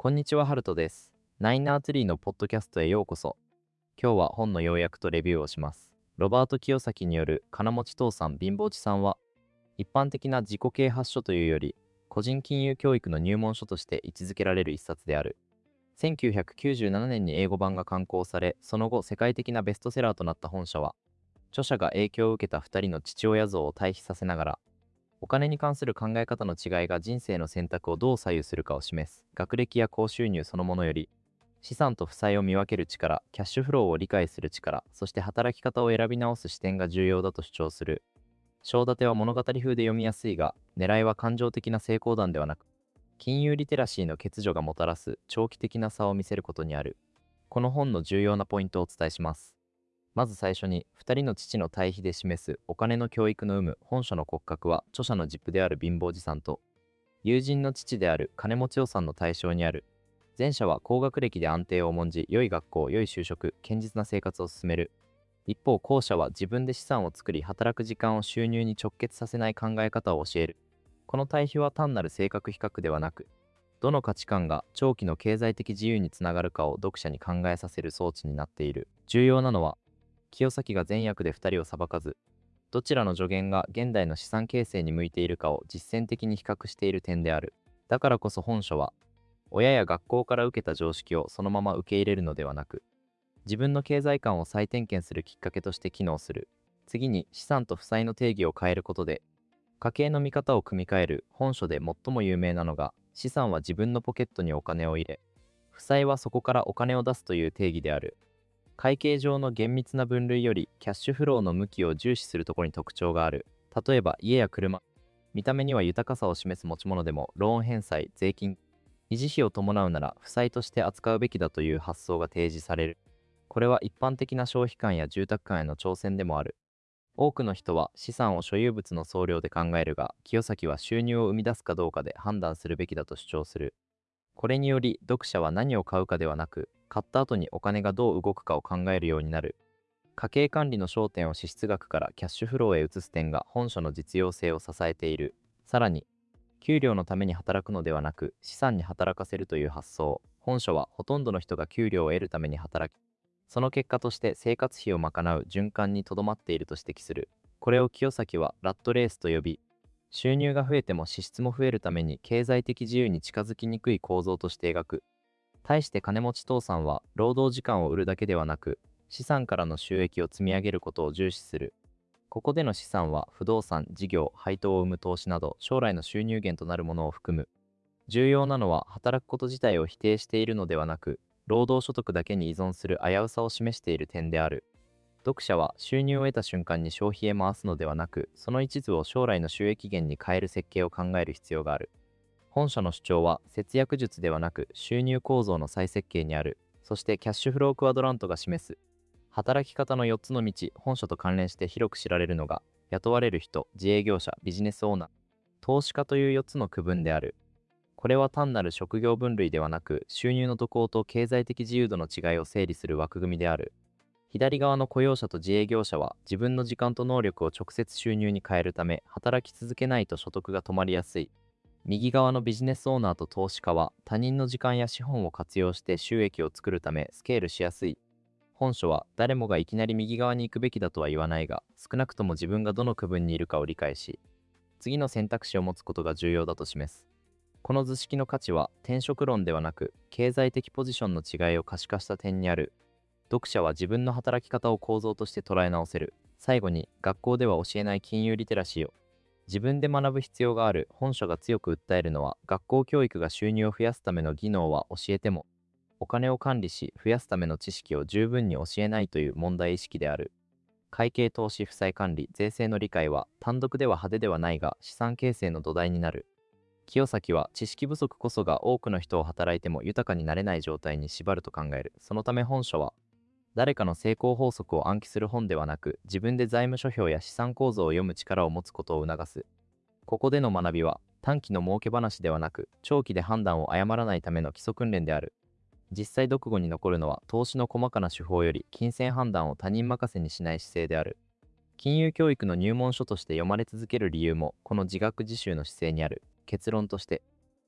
こんにちは、ハルトです。ナインナーツリーのポッドキャストへようこそ。今日は本の要約とレビューをします。ロバート清崎による金持ち父さん貧乏地さんは、一般的な自己啓発書というより、個人金融教育の入門書として位置づけられる一冊である。1997年に英語版が刊行され、その後世界的なベストセラーとなった本書は、著者が影響を受けた2人の父親像を対比させながら、お金に関する考え方の違いが人生の選択をどう左右するかを示す学歴や高収入そのものより、資産と負債を見分ける力、キャッシュフローを理解する力、そして働き方を選び直す視点が重要だと主張する。章立ては物語風で読みやすいが、狙いは感情的な成功談ではなく、金融リテラシーの欠如がもたらす長期的な差を見せることにある。この本の重要なポイントをお伝えします。まず最初に、2人の父の対比で示すお金の教育の有無、本書の骨格は著者の実父である貧乏寺さんと、友人の父である金持ちおさんの対象にある。前者は高学歴で安定を重んじ、良い学校、良い就職、堅実な生活を進める。一方、後者は自分で資産を作り、働く時間を収入に直結させない考え方を教える。この対比は単なる性格比較ではなく、どの価値観が長期の経済的自由につながるかを読者に考えさせる装置になっている。重要なのは、清崎が善悪で2人を裁かず、どちらの助言が現代の資産形成に向いているかを実践的に比較している点である。だからこそ本書は、親や学校から受けた常識をそのまま受け入れるのではなく、自分の経済観を再点検するきっかけとして機能する。次に資産と負債の定義を変えることで、家計の見方を組み替える。本書で最も有名なのが、資産は自分のポケットにお金を入れ、負債はそこからお金を出すという定義である。会計上の厳密な分類よりキャッシュフローの向きを重視するところに特徴がある。例えば家や車、見た目には豊かさを示す持ち物でもローン返済、税金、維持費を伴うなら負債として扱うべきだという発想が提示される。これは一般的な消費観や住宅観への挑戦でもある。多くの人は資産を所有物の総量で考えるが、清崎は収入を生み出すかどうかで判断するべきだと主張する。これにより読者は何を買うかではなく、買った後にお金がどう動くかを考えるようになる。家計管理の焦点を支出額からキャッシュフローへ移す点が本書の実用性を支えている。さらに、給料のために働くのではなく資産に働かせるという発想。本書はほとんどの人が給料を得るために働き、その結果として生活費を賄う循環にとどまっていると指摘する。これを清崎はラットレースと呼び、収入が増えても支出も増えるために経済的自由に近づきにくい構造として描く。対して金持ち父さんは労働時間を売るだけではなく、資産からの収益を積み上げることを重視する。ここでの資産は不動産、事業、配当を生む投資など将来の収入源となるものを含む。重要なのは働くこと自体を否定しているのではなく、労働所得だけに依存する危うさを示している点である。読者は収入を得た瞬間に消費へ回すのではなく、その一部を将来の収益源に変える設計を考える必要がある。本書の主張は節約術ではなく収入構造の再設計にある。そしてキャッシュフロークワドラントが示す働き方の4つの道。本書と関連して広く知られるのが、雇われる人、自営業者、ビジネスオーナー、投資家という4つの区分である。これは単なる職業分類ではなく、収入の動向と経済的自由度の違いを整理する枠組みである。左側の雇用者と自営業者は自分の時間と能力を直接収入に変えるため、働き続けないと所得が止まりやすい。右側のビジネスオーナーと投資家は他人の時間や資本を活用して収益を作るためスケールしやすい。本書は誰もがいきなり右側に行くべきだとは言わないが、少なくとも自分がどの区分にいるかを理解し、次の選択肢を持つことが重要だと示す。この図式の価値は転職論ではなく、経済的ポジションの違いを可視化した点にある。読者は自分の働き方を構造として捉え直せる。最後に、学校では教えない金融リテラシーを自分で学ぶ必要がある。本書が強く訴えるのは、学校教育が収入を増やすための技能は教えても、お金を管理し増やすための知識を十分に教えないという問題意識である。会計投資負債管理税制の理解は単独では派手ではないが資産形成の土台になる。清崎は知識不足こそが多くの人を働いても豊かになれない状態に縛ると考える。そのため本書は誰かの成功法則を暗記する本ではなく、自分で財務諸表や資産構造を読む力を持つことを促す。ここでの学びは短期の儲け話ではなく、長期で判断を誤らないための基礎訓練である。実際読後に残るのは投資の細かな手法より金銭判断を他人任せにしない姿勢である。金融教育の入門書として読まれ続ける理由もこの自学自習の姿勢にある。結論として、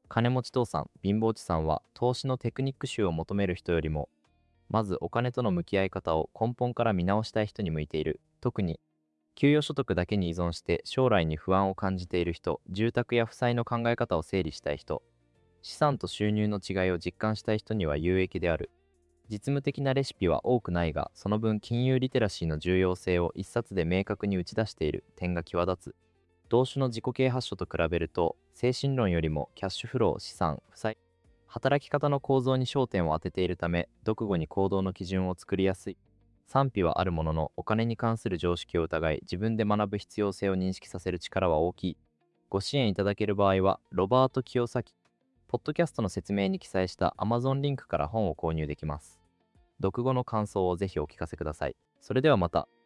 金持ち父さん、貧乏地さんは投資のテクニック集を求める人よりも、まずお金との向き合い方を根本から見直したい人に向いている。特に給与所得だけに依存して将来に不安を感じている人、住宅や負債の考え方を整理したい人、資産と収入の違いを実感したい人には有益である。実務的なレシピは多くないが、その分金融リテラシーの重要性を一冊で明確に打ち出している点が際立つ。同種の自己啓発書と比べると、精神論よりもキャッシュフロー、資産、負債、働き方の構造に焦点を当てているため、読後に行動の基準を作りやすい。賛否はあるものの、お金に関する常識を疑い、自分で学ぶ必要性を認識させる力は大きい。ご支援いただける場合は、ロバート清崎、ポッドキャストの説明に記載した Amazon リンクから本を購入できます。読後の感想をぜひお聞かせください。それではまた。